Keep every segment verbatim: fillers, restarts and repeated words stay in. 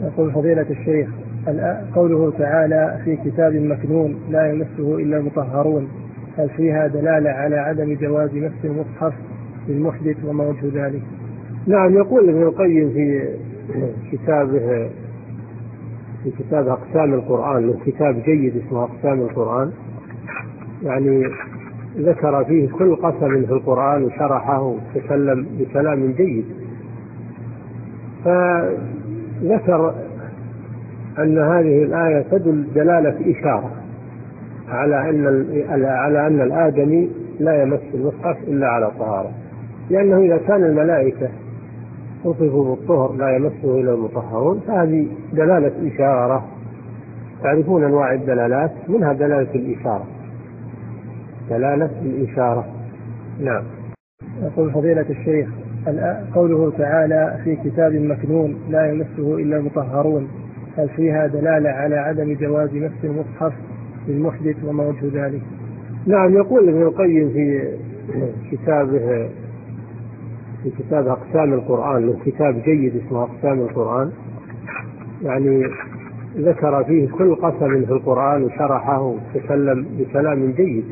يقول فضيلة الشيخ: قوله تعالى في كتاب مكنون لا يمسه إلا المطهرون، هل فيها دلالة على عدم جواز مس المصحف للمحدث وما وجه ذلك؟ نعم، يقول ابن القيم في كتابه في كتاب أقسام القرآن، من كتاب جيد اسمه أقسام القرآن، يعني ذكر فيه كل قسم في القرآن وشرحه وتكلم بكلام جيد. فذكر أن هذه الآية تدل دلالة إشارة على أن على أن الآدمي لا يمس المصحف إلا على طهارة، لأنه إذا كان الملائكة وصفوا بالطهر لا يمسه إلا المطهرون، فهذه دلالة إشارة. تعرفون أنواع الدلالات، منها دلالة الإشارة، دلالة الإشارة. نعم. يقول فضيلة الشيخ: قوله تعالى في كتاب مكنون لا يمسه إلا المطهرون، هل فيها دلالة على عدم جواز مس المصحف للمحدث وما وجه ذلك؟ نعم، يقول ابن القيم في كتابه في كتاب أقسام القرآن، من كتاب جيد اسمه أقسام القرآن، يعني ذكر فيه كل قسم في القرآن وشرحه وتكلم بكلام جيد.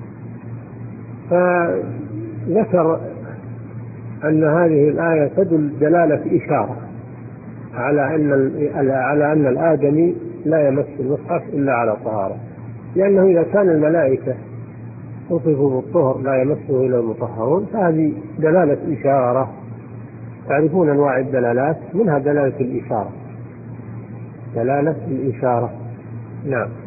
فذكر أن هذه الآية تدل دلالة إشارة على أن على أن الآدمي لا يمس المصحف إلا على طهارة، لأنه إذا كان الملائكة وصفوا بالطهر لا يمسه إلا المطهرون، فهذه دلالة إشارة. تعرفون أنواع الدلالات، منها دلالة الإشارة، دلالة الإشارة. نعم.